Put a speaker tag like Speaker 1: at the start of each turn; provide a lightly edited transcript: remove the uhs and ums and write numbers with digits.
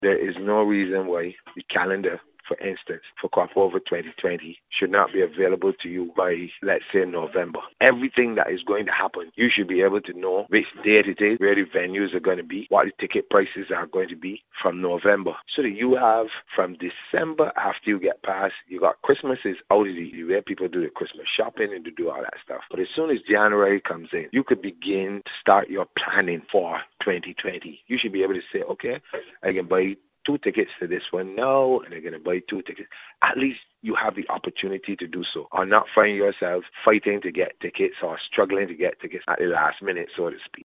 Speaker 1: There is no reason why the calendar, for instance, for Crop Over 2020 should not be available to you by, let's say, November. Everything that is going to happen, you should be able to know which date it is, where the venues are going to be, what the ticket prices are going to be from November. So that you have from December, after you get past, you got Christmas is out of the where people do the Christmas shopping and to do all that stuff. But as soon as January comes in, you could begin to start your planning for 2020. You should be able to say, okay, I can buy 2 tickets to this one now, and they're going to buy 2 tickets. At least you have the opportunity to do so, or not find yourself fighting to get tickets or struggling to get tickets at the last minute, so to speak.